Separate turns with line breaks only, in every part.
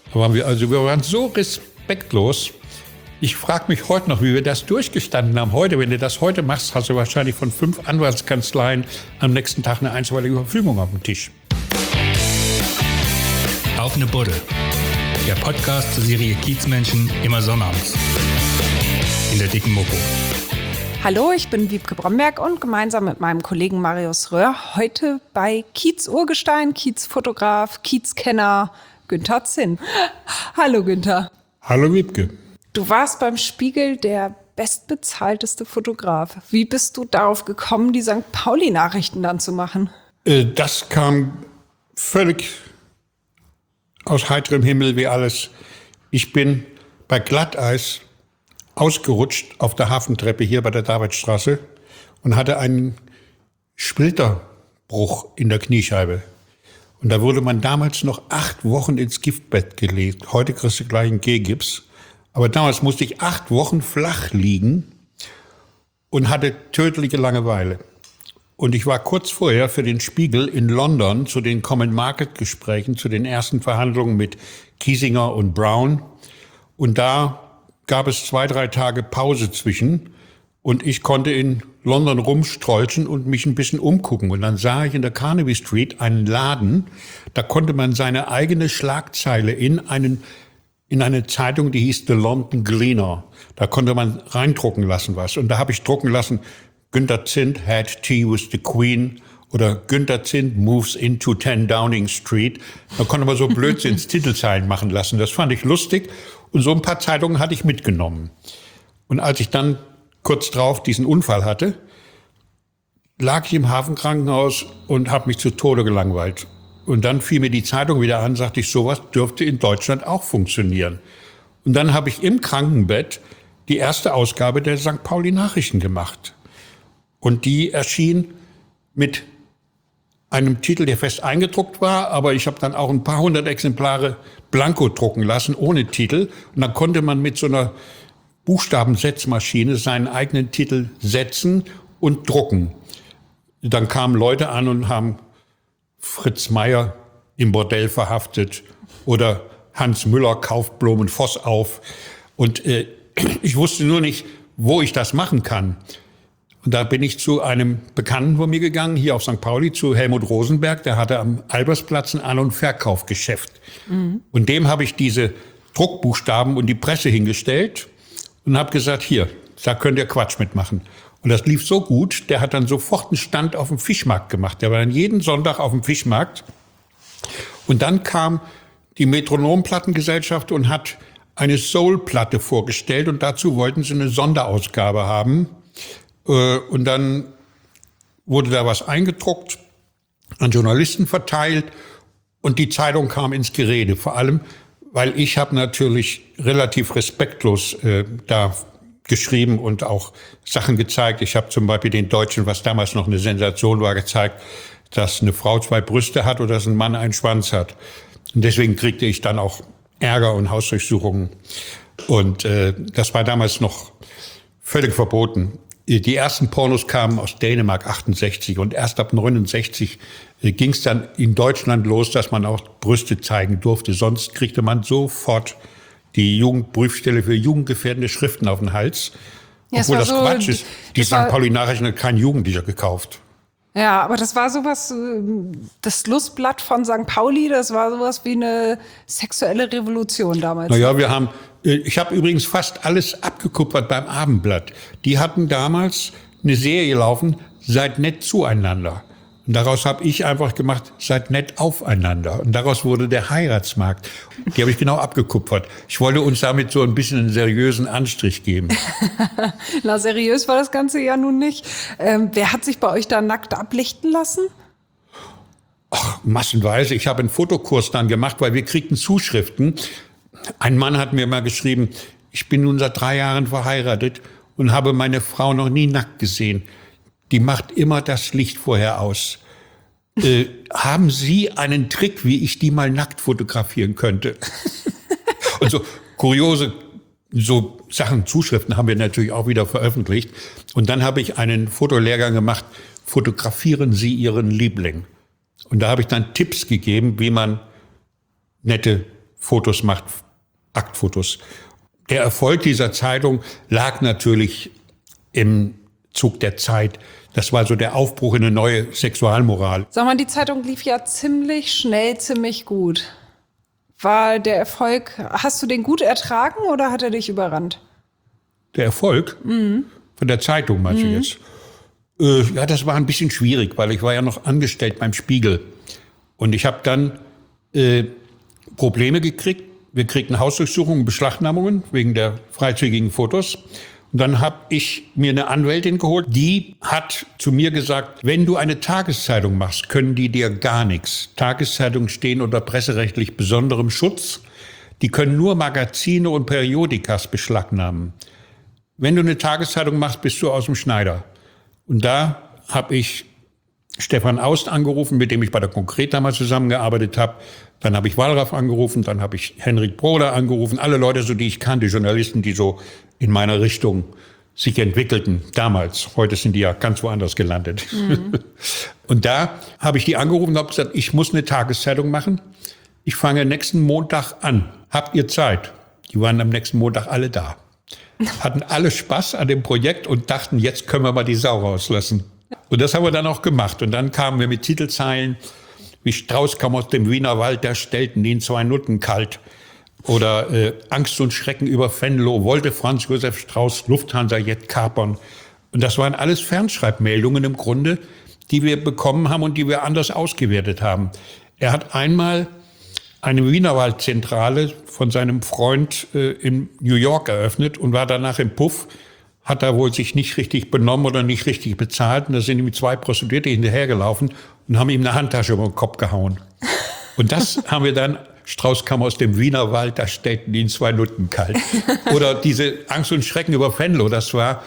Wir waren so respektlos. Ich frage mich heute noch, wie wir das durchgestanden haben. Heute, wenn du das heute machst, hast du wahrscheinlich von 5 Anwaltskanzleien am nächsten Tag eine einstweilige Verfügung auf dem Tisch.
Auf eine Buddel. Der Podcast zur Serie Kiezmenschen, immer sonnabends. In der dicken Mopo.
Hallo, ich bin Wiebke Bromberg und gemeinsam mit meinem Kollegen Marius Röhr heute bei Kiez-Urgestein, Kiez-Fotograf, Kiez-Kenner Günther Zinn. Hallo Günther.
Hallo Wiebke.
Du warst beim Spiegel der bestbezahlteste Fotograf. Wie bist du darauf gekommen, die St. Pauli-Nachrichten dann zu machen?
Das kam völlig aus heiterem Himmel wie alles. Ich bin bei Glatteis ausgerutscht auf der Hafentreppe hier bei der Davidstraße und hatte einen Splitterbruch in der Kniescheibe. Und da wurde man damals noch 8 Wochen ins Giftbett gelegt. Heute kriegst du gleich einen G-Gips. Aber damals musste ich 8 Wochen flach liegen und hatte tödliche Langeweile. Und ich war kurz vorher für den Spiegel in London zu den Common Market Gesprächen, zu den ersten Verhandlungen mit Kiesinger und Brown. Und da gab es 2-3 Tage Pause zwischen. Und ich konnte in London rumstrolchen und mich ein bisschen umgucken. Und dann sah ich in der Carnaby Street einen Laden, da konnte man seine eigene Schlagzeile in eine Zeitung, die hieß The London Gleaner. Da konnte man reindrucken lassen was. Und da habe ich drucken lassen, Günther Zinn had tea with the Queen oder Günther Zinn moves into 10 Downing Street. Da konnte man so Blödsinns-Titelzeilen machen lassen. Das fand ich lustig. Und so ein paar Zeitungen hatte ich mitgenommen. Und als ich dann kurz drauf diesen Unfall hatte, lag ich im Hafenkrankenhaus und habe mich zu Tode gelangweilt. Und dann fiel mir die Zeitung wieder an, sagte ich, sowas dürfte in Deutschland auch funktionieren. Und dann habe ich im Krankenbett die erste Ausgabe der St. Pauli-Nachrichten gemacht. Und die erschien mit einem Titel, der fest eingedruckt war, aber ich habe dann auch ein paar 100 Exemplare blanko drucken lassen, ohne Titel. Und dann konnte man mit so einer Buchstabensetzmaschine seinen eigenen Titel setzen und drucken. Dann kamen Leute an und haben Fritz Meier im Bordell verhaftet oder Hans Müller kauft Blumenvoss auf. Und ich wusste nur nicht, wo ich das machen kann. Und da bin ich zu einem Bekannten von mir gegangen, hier auf St. Pauli, zu Helmut Rosenberg. Der hatte am Albersplatz ein An- und Verkaufsgeschäft. Mhm. Und dem habe ich diese Druckbuchstaben und die Presse hingestellt und habe gesagt, hier, da könnt ihr Quatsch mitmachen. Und das lief so gut, der hat dann sofort einen Stand auf dem Fischmarkt gemacht. Der war dann jeden Sonntag auf dem Fischmarkt. Und dann kam die Metronomplattengesellschaft und hat eine Soul-Platte vorgestellt. Und dazu wollten sie eine Sonderausgabe haben. Und dann wurde da was eingedruckt, an Journalisten verteilt. Und die Zeitung kam ins Gerede. Vor allem, weil ich habe natürlich relativ respektlos da geschrieben und auch Sachen gezeigt. Ich habe zum Beispiel den Deutschen, was damals noch eine Sensation war, gezeigt, dass eine Frau 2 Brüste hat oder dass ein Mann einen Schwanz hat. Und deswegen kriegte ich dann auch Ärger und Hausdurchsuchungen. Und das war damals noch völlig verboten. Die ersten Pornos kamen aus Dänemark 68 und erst ab 69 ging es dann in Deutschland los, dass man auch Brüste zeigen durfte. Sonst kriegte man sofort die Jugendprüfstelle für jugendgefährdende Schriften auf den Hals. Ja, obwohl das so, Quatsch ist. Die St. Pauli-Nachrichten hat kein Jugendlicher gekauft.
Ja, aber das war sowas, das Lustblatt von St. Pauli, das war sowas wie eine sexuelle Revolution damals.
Naja, ich habe übrigens fast alles abgekupfert beim Abendblatt. Die hatten damals eine Serie laufen, seid nett zueinander. Und daraus habe ich einfach gemacht, seid nett aufeinander. Und daraus wurde der Heiratsmarkt. Die habe ich genau abgekupfert. Ich wollte uns damit so ein bisschen einen seriösen Anstrich geben.
Na, seriös war das Ganze ja nun nicht. Wer hat sich bei euch da nackt ablichten lassen?
Ach, massenweise. Ich habe einen Fotokurs dann gemacht, weil wir kriegten Zuschriften. Ein Mann hat mir mal geschrieben, ich bin nun seit 3 Jahren verheiratet und habe meine Frau noch nie nackt gesehen. Die macht immer das Licht vorher aus. Haben Sie einen Trick, wie ich die mal nackt fotografieren könnte? Und so kuriose so Sachen, Zuschriften haben wir natürlich auch wieder veröffentlicht. Und dann habe ich einen Fotolehrgang gemacht, fotografieren Sie Ihren Liebling. Und da habe ich dann Tipps gegeben, wie man nette Fotos macht, Aktfotos. Der Erfolg dieser Zeitung lag natürlich im Zug der Zeit. Das war so der Aufbruch in eine neue Sexualmoral.
Sag mal, die Zeitung lief ja ziemlich schnell, ziemlich gut. War der Erfolg, hast du den gut ertragen oder hat er dich überrannt?
Der Erfolg von der Zeitung, meinst du jetzt? Ja, das war ein bisschen schwierig, weil ich war ja noch angestellt beim Spiegel. Und ich habe dann Probleme gekriegt. Wir kriegten Hausdurchsuchungen, Beschlagnahmungen wegen der freizügigen Fotos. Und dann habe ich mir eine Anwältin geholt, die hat zu mir gesagt, wenn du eine Tageszeitung machst, können die dir gar nichts. Tageszeitungen stehen unter presserechtlich besonderem Schutz. Die können nur Magazine und Periodikas beschlagnahmen. Wenn du eine Tageszeitung machst, bist du aus dem Schneider. Und da habe ich Stefan Aust angerufen, mit dem ich bei der Konkret damals zusammengearbeitet habe. Dann habe ich Wallraff angerufen, dann habe ich Henrik Broder angerufen. Alle Leute, so die ich kannte, Journalisten, die so in meiner Richtung sich entwickelten damals. Heute sind die ja ganz woanders gelandet. Und da habe ich die angerufen und habe gesagt, ich muss eine Tageszeitung machen. Ich fange nächsten Montag an. Habt ihr Zeit? Die waren am nächsten Montag alle da. Hatten alle Spaß an dem Projekt und dachten, jetzt können wir mal die Sau rauslassen. Und das haben wir dann auch gemacht. Und dann kamen wir mit Titelzeilen wie Strauß kam aus dem Wiener Wald, da stellten ihn 2 Nutten kalt. Oder Angst und Schrecken über Venlo, wollte Franz Josef Strauß Lufthansa Jet kapern. Und das waren alles Fernschreibmeldungen im Grunde, die wir bekommen haben und die wir anders ausgewertet haben. Er hat einmal eine Wienerwaldzentrale von seinem Freund in New York eröffnet und war danach im Puff, hat da wohl sich nicht richtig benommen oder nicht richtig bezahlt. Und da sind ihm 2 Prostituierte hinterhergelaufen und haben ihm eine Handtasche über den Kopf gehauen. Und das haben wir dann, Strauß kam aus dem Wienerwald, da stellten ihn 2 Nutten kalt. Oder diese Angst und Schrecken über Venlo, das war,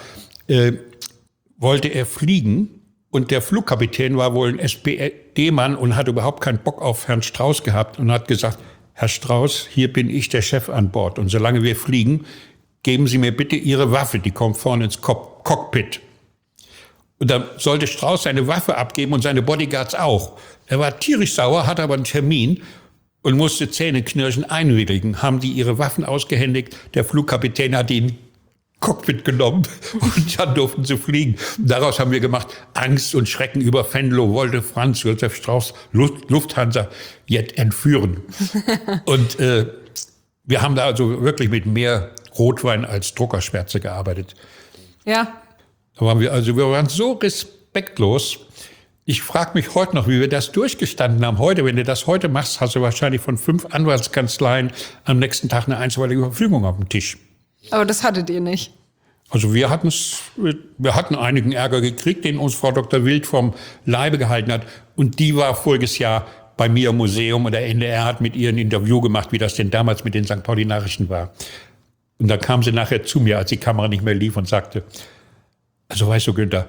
wollte er fliegen und der Flugkapitän war wohl ein SPD-Mann und hat überhaupt keinen Bock auf Herrn Strauß gehabt und hat gesagt, Herr Strauß, hier bin ich der Chef an Bord und solange wir fliegen, geben Sie mir bitte Ihre Waffe, die kommt vorne ins Cockpit. Und dann sollte Strauß seine Waffe abgeben und seine Bodyguards auch. Er war tierisch sauer, hatte aber einen Termin und musste Zähneknirschen einwilligen. Haben die ihre Waffen ausgehändigt, der Flugkapitän hat ihn Cockpit genommen und dann durften sie fliegen. Und daraus haben wir gemacht, Angst und Schrecken über Venlo wollte Franz Josef Strauß Lufthansa Jet entführen. Und wir haben da also wirklich mit mehr Rotwein als Druckerschwärze gearbeitet.
Ja.
Da waren wir waren so respektlos. Ich frage mich heute noch, wie wir das durchgestanden haben. Heute, wenn du das heute machst, hast du wahrscheinlich von 5 Anwaltskanzleien am nächsten Tag eine einstweilige Verfügung auf dem Tisch.
Aber das hattet ihr nicht.
Also wir hatten einigen Ärger gekriegt, den uns Frau Dr. Wild vom Leibe gehalten hat. Und die war voriges Jahr bei mir im Museum und der NDR hat mit ihr ein Interview gemacht, wie das denn damals mit den St. Pauli Nachrichten war. Und dann kam sie nachher zu mir, als die Kamera nicht mehr lief und sagte, also weißt du, Günther,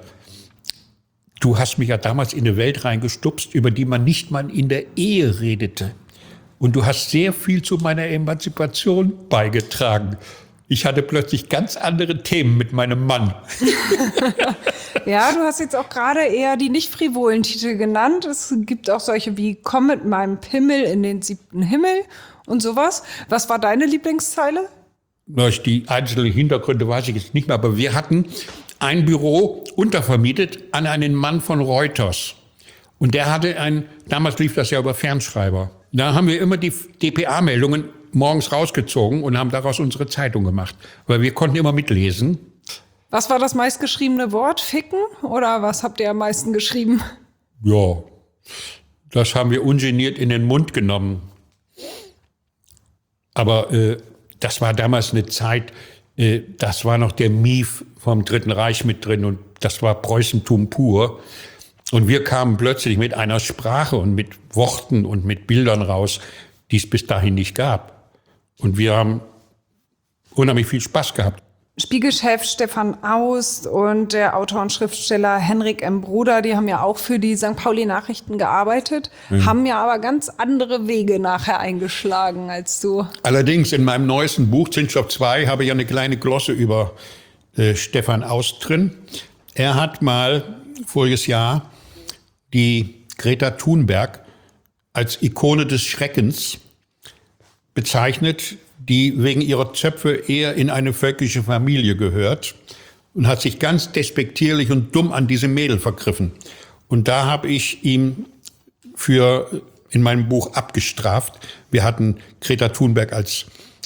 du hast mich ja damals in eine Welt reingestupst, über die man nicht mal in der Ehe redete. Und du hast sehr viel zu meiner Emanzipation beigetragen. Ich hatte plötzlich ganz andere Themen mit meinem Mann.
Ja, du hast jetzt auch gerade eher die nicht frivolen Titel genannt. Es gibt auch solche wie Komm mit meinem Pimmel in den 7. Himmel und sowas. Was war deine Lieblingszeile?
Die einzelnen Hintergründe weiß ich jetzt nicht mehr, aber wir hatten ein Büro untervermietet an einen Mann von Reuters. Und der hatte damals lief das ja über Fernschreiber. Da haben wir immer die dpa-Meldungen morgens rausgezogen und haben daraus unsere Zeitung gemacht. Weil wir konnten immer mitlesen.
Was war das meistgeschriebene Wort? Ficken? Oder was habt ihr am meisten geschrieben?
Ja, das haben wir ungeniert in den Mund genommen. Aber das war damals eine Zeit, das war noch der Mief vom Dritten Reich mit drin und das war Preußentum pur. Und wir kamen plötzlich mit einer Sprache und mit Worten und mit Bildern raus, die es bis dahin nicht gab. Und wir haben unheimlich viel Spaß gehabt.
Spiegelchef Stefan Aust und der Autor und Schriftsteller Henrik M. Broder, die haben ja auch für die St. Pauli Nachrichten gearbeitet, haben ja aber ganz andere Wege nachher eingeschlagen als du.
Allerdings in meinem neuesten Buch, Zinsstoff 2, habe ich ja eine kleine Glosse über Stefan Aust drin. Er hat mal voriges Jahr die Greta Thunberg als Ikone des Schreckens bezeichnet, die wegen ihrer Zöpfe eher in eine völkische Familie gehört und hat sich ganz despektierlich und dumm an diese Mädel vergriffen. Und da habe ich ihm in meinem Buch abgestraft. Wir hatten Greta Thunberg als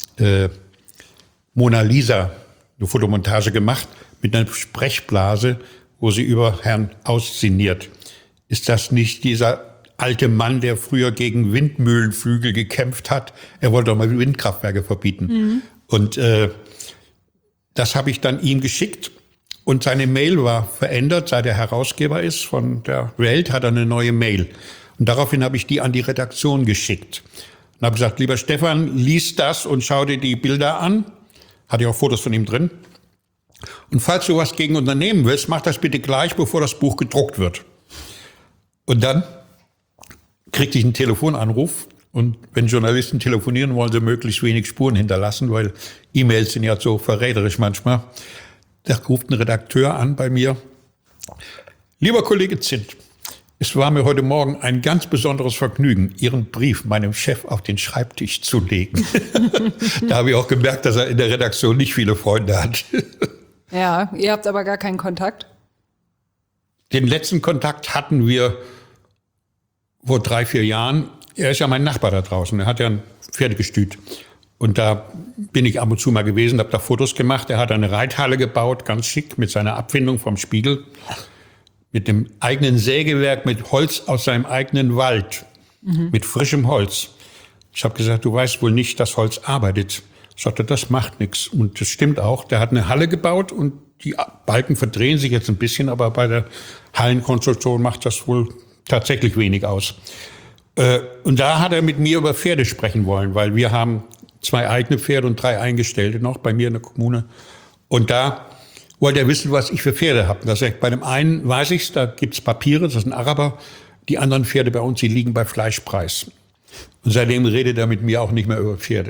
Mona Lisa eine Fotomontage gemacht mit einer Sprechblase, wo sie über Herrn aussinniert. Ist das nicht dieser alte Mann, der früher gegen Windmühlenflügel gekämpft hat? Er wollte doch mal Windkraftwerke verbieten. Mhm. Und das habe ich dann ihm geschickt. Und seine Mail war verändert. Seit er Herausgeber ist von der Welt, hat er eine neue Mail. Und daraufhin habe ich die an die Redaktion geschickt. Und habe gesagt, lieber Stefan, lies das und schau dir die Bilder an. Hatte ja auch Fotos von ihm drin. Und falls du was gegen unternehmen willst, mach das bitte gleich, bevor das Buch gedruckt wird. Und dann kriegte ich einen Telefonanruf. Und wenn Journalisten telefonieren, wollen sie möglichst wenig Spuren hinterlassen, weil E-Mails sind ja so verräterisch manchmal. Da ruft ein Redakteur an bei mir. Lieber Kollege Zint, es war mir heute Morgen ein ganz besonderes Vergnügen, Ihren Brief meinem Chef auf den Schreibtisch zu legen. Da habe ich auch gemerkt, dass er in der Redaktion nicht viele Freunde hat.
Ja, ihr habt aber gar keinen Kontakt?
Den letzten Kontakt hatten wir vor 3-4 Jahren. Er ist ja mein Nachbar da draußen. Er hat ja ein Pferdegestüt. Und da bin ich ab und zu mal gewesen, habe da Fotos gemacht. Er hat eine Reithalle gebaut, ganz schick, mit seiner Abfindung vom Spiegel. Mit dem eigenen Sägewerk, mit Holz aus seinem eigenen Wald. Mit frischem Holz. Ich habe gesagt, du weißt wohl nicht, dass Holz arbeitet. Ich sagte, das macht nichts. Und das stimmt auch. Der hat eine Halle gebaut und die Balken verdrehen sich jetzt ein bisschen, aber bei der Hallenkonstruktion macht das wohl tatsächlich wenig aus. Und da hat er mit mir über Pferde sprechen wollen, weil wir haben 2 eigene Pferde und 3 Eingestellte noch bei mir in der Kommune. Und da wollte er wissen, was ich für Pferde habe. Bei dem einen weiß ich's, da gibt's Papiere, das ist ein Araber. Die anderen Pferde bei uns, die liegen bei Fleischpreis. Und seitdem redet er mit mir auch nicht mehr über Pferde.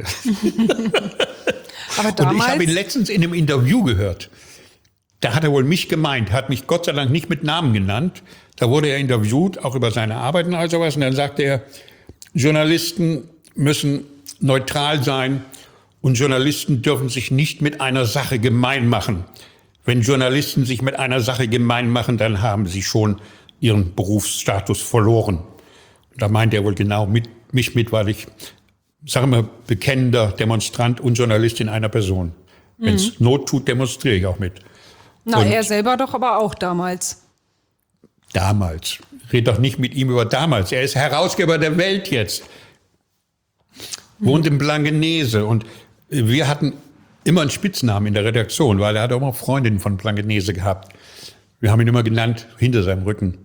Aber damals?
Und ich habe ihn letztens in einem Interview gehört. Da hat er wohl mich gemeint, hat mich Gott sei Dank nicht mit Namen genannt. Da wurde er interviewt, auch über seine Arbeiten und all sowas. Und dann sagte er, Journalisten müssen neutral sein und Journalisten dürfen sich nicht mit einer Sache gemein machen. Wenn Journalisten sich mit einer Sache gemein machen, dann haben sie schon ihren Berufsstatus verloren. Da meint er wohl genau mich mit, weil ich, sagen wir, bekennender Demonstrant und Journalist in einer Person. Wenn es Not tut, demonstriere ich auch mit.
Na, und er selber doch aber auch damals.
Damals. Red doch nicht mit ihm über damals. Er ist Herausgeber der Welt jetzt. Wohnt in Blankenese. Und wir hatten immer einen Spitznamen in der Redaktion, weil er hat auch mal Freundinnen von Blankenese gehabt. Wir haben ihn immer genannt, hinter seinem Rücken.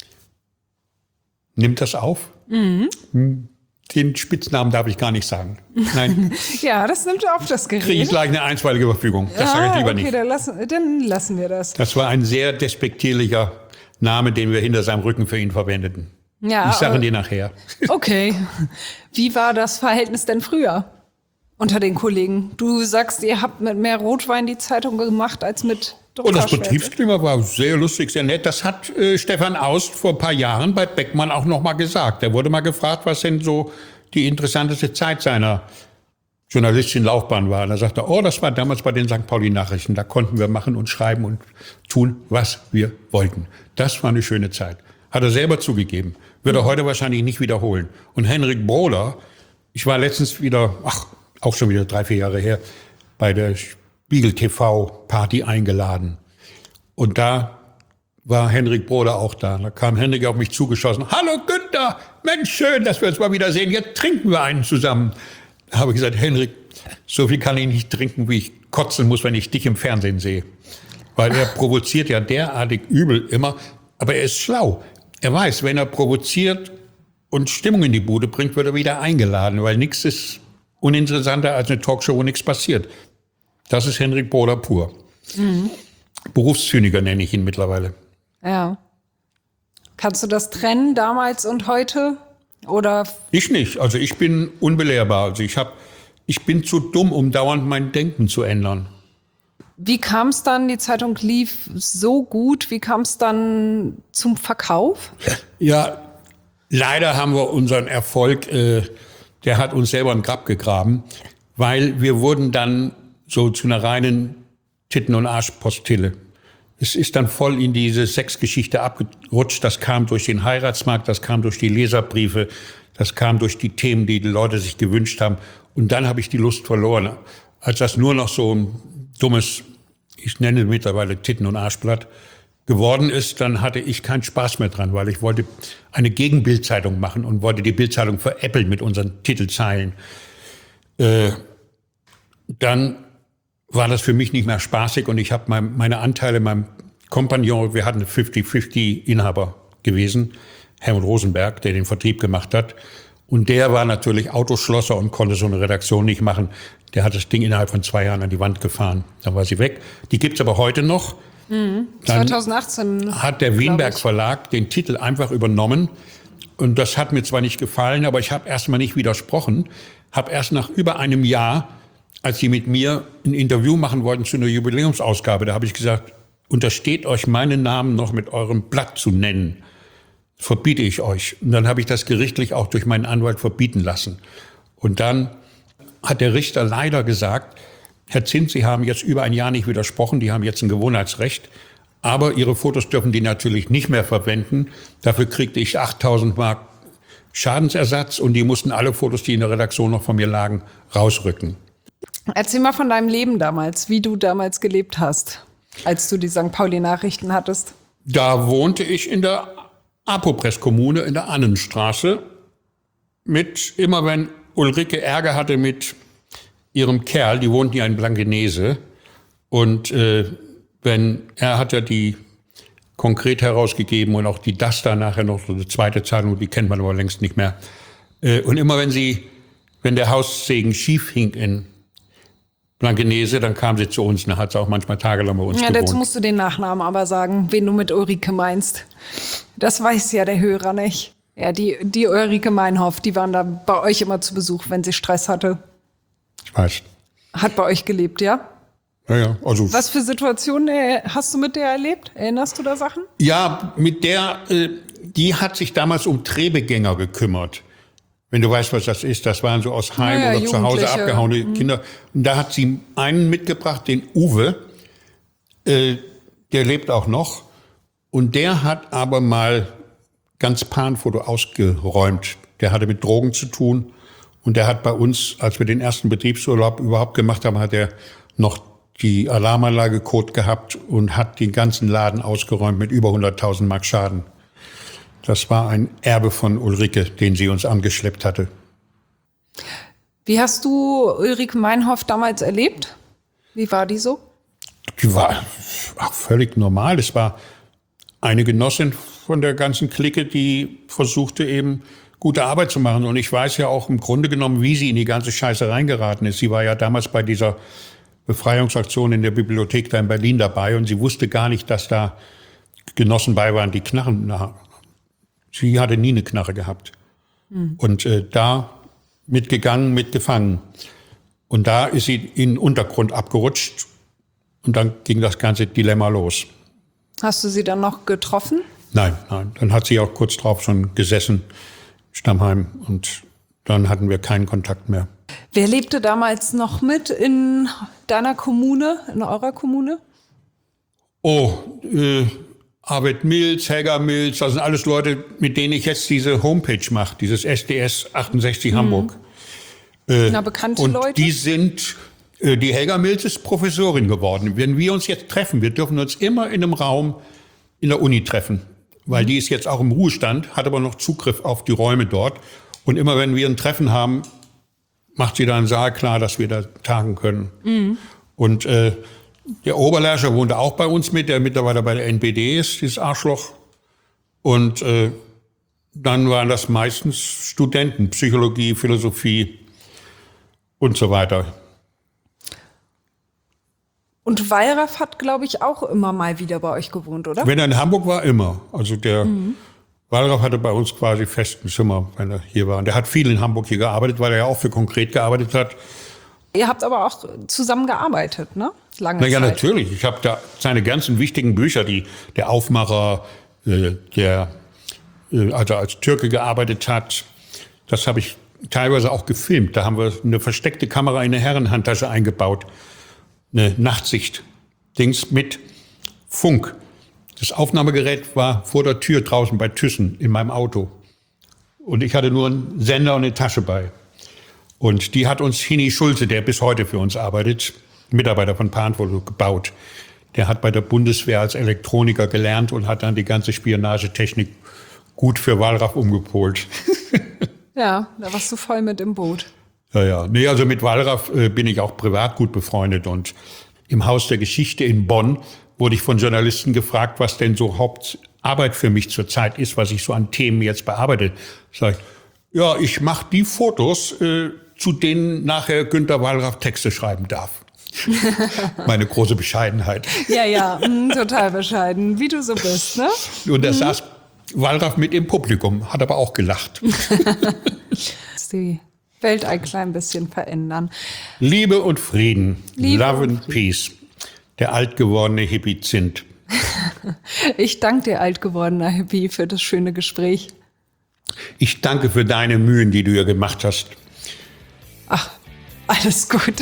Nimmt das auf? Den Spitznamen darf ich gar nicht sagen. Nein.
Ja, das nimmt auf, das Gerät.
Kriege ich gleich eine einstweilige Verfügung. Das sage ich lieber nicht.
Dann lassen wir das.
Das war ein sehr despektierlicher Name, den wir hinter seinem Rücken für ihn verwendeten.
Ja,
ich sage dir nachher.
Okay. Wie war das Verhältnis denn früher unter den Kollegen? Du sagst, ihr habt mit mehr Rotwein die Zeitung gemacht als mit
Und das
Druckerschwärze.
Betriebsklima war sehr lustig, sehr nett. Das hat Stefan Aust vor ein paar Jahren bei Beckmann auch noch mal gesagt. Er wurde mal gefragt, was denn so die interessanteste Zeit seiner Journalistin-Laufbahn war. Und da sagte er, oh, das war damals bei den St. Pauli-Nachrichten. Da konnten wir machen und schreiben und tun, was wir wollten. Das war eine schöne Zeit. Hat er selber zugegeben. Wird er heute wahrscheinlich nicht wiederholen. Und Henrik Broder, ich war letztens wieder, auch schon wieder 3-4 Jahre her, bei der Spiegel TV Party eingeladen. Und da war Henrik Broder auch da. Da kam Henrik auf mich zugeschossen. Hallo Günther, Mensch, schön, dass wir uns mal wieder sehen. Jetzt trinken wir einen zusammen. Da habe ich gesagt, Henrik, so viel kann ich nicht trinken, wie ich kotzen muss, wenn ich dich im Fernsehen sehe. Weil er provoziert ja derartig übel immer. Aber er ist schlau. Er weiß, wenn er provoziert und Stimmung in die Bude bringt, wird er wieder eingeladen. Weil nichts ist uninteressanter als eine Talkshow, wo nichts passiert. Das ist Henrik Broder pur. Berufszyniker nenne ich ihn mittlerweile.
Ja. Kannst du das trennen, damals und heute? Oder?
Ich nicht. Also ich bin unbelehrbar. Also ich bin zu dumm, um dauernd mein Denken zu ändern.
Wie kam es dann, die Zeitung lief so gut, wie kam es dann zum Verkauf?
Ja, leider haben wir unseren Erfolg der hat uns selber ein Grab gegraben, weil wir wurden dann so zu einer reinen Titten- und Arschpostille. Es ist dann voll in diese Sexgeschichte abgerutscht. Das kam durch den Heiratsmarkt, das kam durch die Leserbriefe, das kam durch die Themen, die Leute sich gewünscht haben. Und dann habe ich die Lust verloren. Als das nur noch so ein dummes, ich nenne mittlerweile Titten- und Arschblatt, geworden ist, dann hatte ich keinen Spaß mehr dran, weil ich wollte eine Gegenbildzeitung machen und wollte die Bildzeitung veräppeln mit unseren Titelzeilen. Dann war das für mich nicht mehr spaßig und ich habe meine Anteile meinem Kompagnon, wir hatten 50-50 Inhaber gewesen, Helmut Rosenberg, der den Vertrieb gemacht hat. Und der war natürlich Autoschlosser und konnte so eine Redaktion nicht machen. Der hat das Ding innerhalb von 2 Jahren an die Wand gefahren. Dann war sie weg. Die gibt's aber heute noch.
2018
hat der Wienberg Verlag den Titel einfach übernommen. Und das hat mir zwar nicht gefallen, aber ich habe erstmal nicht widersprochen. Habe erst nach über einem Jahr, als sie mit mir ein Interview machen wollten zu einer Jubiläumsausgabe, da habe ich gesagt, untersteht euch meinen Namen noch mit eurem Blatt zu nennen. Verbiete ich euch. Und dann habe ich das gerichtlich auch durch meinen Anwalt verbieten lassen. Und dann hat der Richter leider gesagt, Herr Zins, Sie haben jetzt über ein Jahr nicht widersprochen, die haben jetzt ein Gewohnheitsrecht, aber Ihre Fotos dürfen die natürlich nicht mehr verwenden. Dafür kriegte ich 8.000 Mark Schadensersatz und die mussten alle Fotos, die in der Redaktion noch von mir lagen, rausrücken.
Erzähl mal von deinem Leben damals, wie du damals gelebt hast, als du die St. Pauli-Nachrichten hattest.
Da wohnte ich in der Apopress-Kommune in der Annenstraße immer wenn Ulrike Ärger hatte mit ihrem Kerl, die wohnten ja in Blankenese, und er hat ja die konkret herausgegeben und auch die Das da nachher noch so eine zweite Zeitung, die kennt man aber längst nicht mehr. Und immer wenn der Haussegen schief hing in Blankenese, dann kam sie zu uns, und hat sie auch manchmal tagelang bei uns gewohnt.
Dazu musst du den Nachnamen aber sagen, wen du mit Ulrike meinst. Das weiß ja der Hörer nicht. Ja, die Ulrike Meinhoff, die waren da bei euch immer zu Besuch, wenn sie Stress hatte.
Ich weiß.
Hat bei euch gelebt, ja?
Ja, also.
Was für Situationen hast du mit der erlebt? Erinnerst du da Sachen?
Ja, mit der, die hat sich damals um Drehbegänger gekümmert. Wenn du weißt, was das ist, das waren so aus Heim oder zu Hause abgehauene Kinder. Und da hat sie einen mitgebracht, den Uwe, der lebt auch noch. Und der hat aber mal ganz Panfoto ausgeräumt. Der hatte mit Drogen zu tun. Und der hat bei uns, als wir den ersten Betriebsurlaub überhaupt gemacht haben, hat er noch die Alarmanlage Code gehabt und hat den ganzen Laden ausgeräumt mit über 100.000 Mark Schaden. Das war ein Erbe von Ulrike, den sie uns angeschleppt hatte.
Wie hast du Ulrike Meinhoff damals erlebt? Wie war die so?
Die war auch völlig normal. Es war eine Genossin von der ganzen Clique, die versuchte eben gute Arbeit zu machen. Und ich weiß ja auch im Grunde genommen, wie sie in die ganze Scheiße reingeraten ist. Sie war ja damals bei dieser Befreiungsaktion in der Bibliothek da in Berlin dabei und sie wusste gar nicht, dass da Genossen bei waren, die Knarren haben. Sie hatte nie eine Knarre gehabt. Und da mitgegangen, mitgefangen. Und da ist sie in den Untergrund abgerutscht und dann ging das ganze Dilemma los.
Hast du sie dann noch getroffen?
Nein. Dann hat sie auch kurz drauf schon gesessen, Stammheim, und dann hatten wir keinen Kontakt mehr.
Wer lebte damals noch mit in deiner Kommune, in eurer Kommune?
Arvid Milz, Helga Milz, das sind alles Leute, mit denen ich jetzt diese Homepage mache, dieses SDS 68 Hamburg.
Bekannte
und
Leute?
Die Helga Milz ist Professorin geworden. Wenn wir uns jetzt treffen, wir dürfen uns immer in einem Raum in der Uni treffen, weil die ist jetzt auch im Ruhestand, hat aber noch Zugriff auf die Räume dort. Und immer wenn wir ein Treffen haben, macht sie da einen Saal klar, dass wir da tagen können. Und der Oberlerscher wohnte auch bei uns mit, der mittlerweile bei der NPD ist, dieses Arschloch. Und dann waren das meistens Studenten, Psychologie, Philosophie und so weiter.
Und Wallraff hat, glaube ich, auch immer mal wieder bei euch gewohnt, oder?
Wenn er in Hamburg war, immer. Also der Wallraff hatte bei uns quasi festen Zimmer, wenn er hier war. Und der hat viel in Hamburg hier gearbeitet, weil er ja auch für Konkret gearbeitet hat.
Ihr habt aber auch zusammen gearbeitet, ne? Lange Zeit.
Ja, natürlich. Ich habe da seine ganzen wichtigen Bücher, der Aufmacher, der also als Türke gearbeitet hat, das habe ich teilweise auch gefilmt. Da haben wir eine versteckte Kamera in eine Herrenhandtasche eingebaut. Eine Nachtsicht-Dings mit Funk. Das Aufnahmegerät war vor der Tür draußen bei Thyssen in meinem Auto. Und ich hatte nur einen Sender und eine Tasche bei. Und die hat uns Hini Schulze, der bis heute für uns arbeitet, Mitarbeiter von Panfoto, gebaut. Der hat bei der Bundeswehr als Elektroniker gelernt und hat dann die ganze Spionagetechnik gut für Wallraff umgepolt.
Ja, da warst du voll mit im Boot.
Ja. Nee, also mit Wallraff bin ich auch privat gut befreundet. Und im Haus der Geschichte in Bonn wurde ich von Journalisten gefragt, was denn so Hauptarbeit für mich zurzeit ist, was ich so an Themen jetzt bearbeite. Sag ich, ja, ich mache die Fotos, zu denen nachher Günter Wallraff Texte schreiben darf. Meine große Bescheidenheit.
Ja, total bescheiden, wie du so bist, ne?
Und da saß Wallraff mit im Publikum, hat aber auch gelacht.
Die Welt ein klein bisschen verändern.
Liebe und Frieden,
Liebe
Love
und
and Peace, der altgewordene Hippie-Zint.
Ich danke dir, altgewordener Hippie, für das schöne Gespräch.
Ich danke für deine Mühen, die du hier gemacht hast.
Ach, alles gut.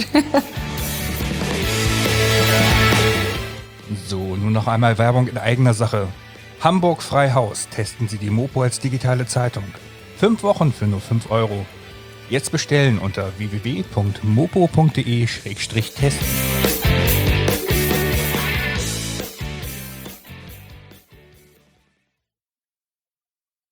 So, nun noch einmal Werbung in eigener Sache. Hamburg Freihaus. Testen Sie die Mopo als digitale Zeitung. 5 Wochen für nur 5 €. Jetzt bestellen unter www.mopo.de/testen.